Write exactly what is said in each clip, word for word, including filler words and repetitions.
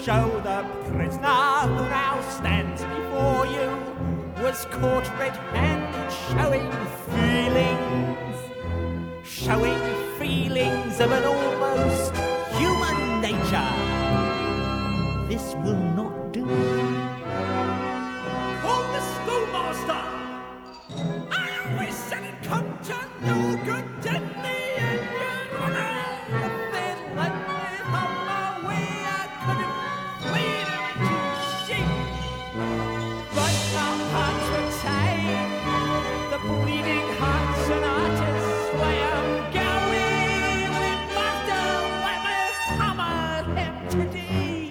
show the prisoner who now stands before you was caught red-handed showing feelings, showing feelings of an almost human nature. This will not do. Call the schoolmaster! I always said it come to no good, did the end, Your Honour. If they'd let me on my way, I could have played them to sheep. But our hearts were tied, the bleeding hearts and artists way I'm going. We must have let me hammer him today.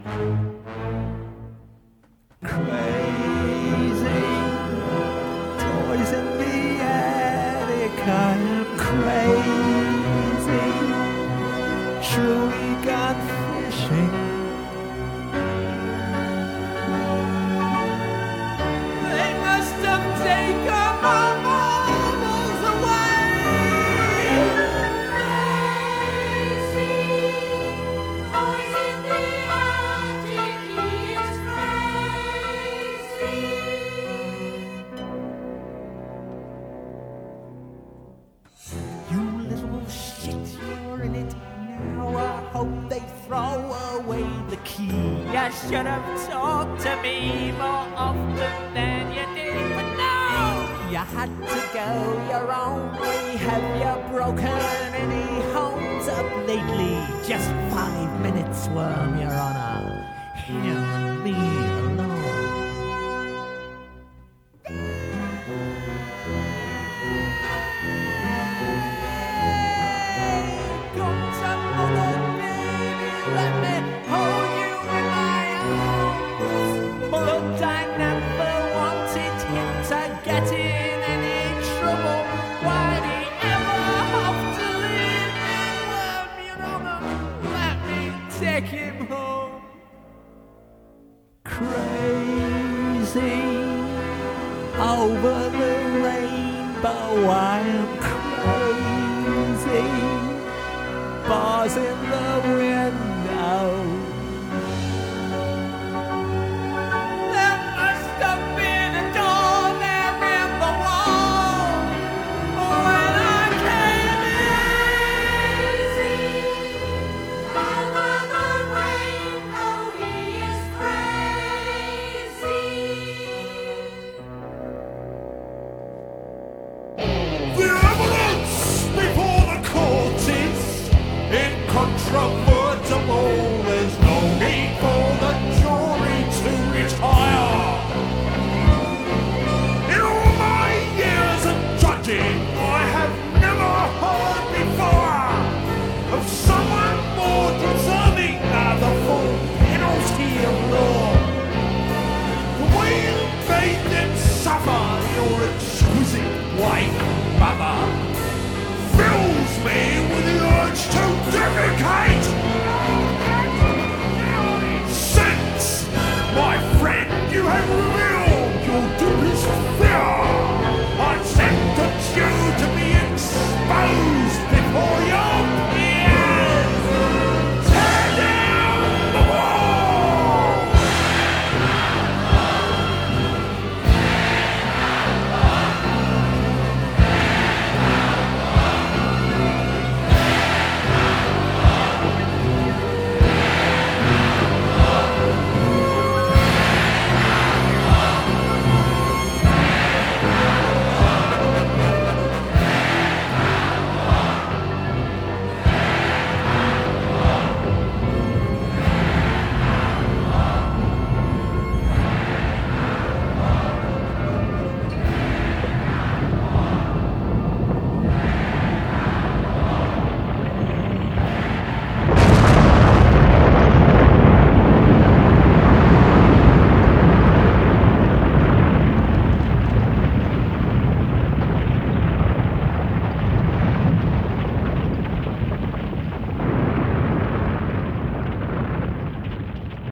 Crazy, toys in the attic, I am crazy, truly gone fishing. They must have taken my marbles away. Toys in the attic, he is crazy. You little shit, you're in it now. I hope they throw away the key. You should have talked to me more often than you did, but no! You had to go your own way. Have you broken any homes up lately? Just five minutes, Worm, Your Honour. Him and me alone. Come to mother, baby, let me hold you in my arms. But I never wanted him to get in any trouble. Why'd he ever have to leave me? Worm, Your Honour, let me take him home. Crazy, over the rainbow I am crazy. Bars in the window,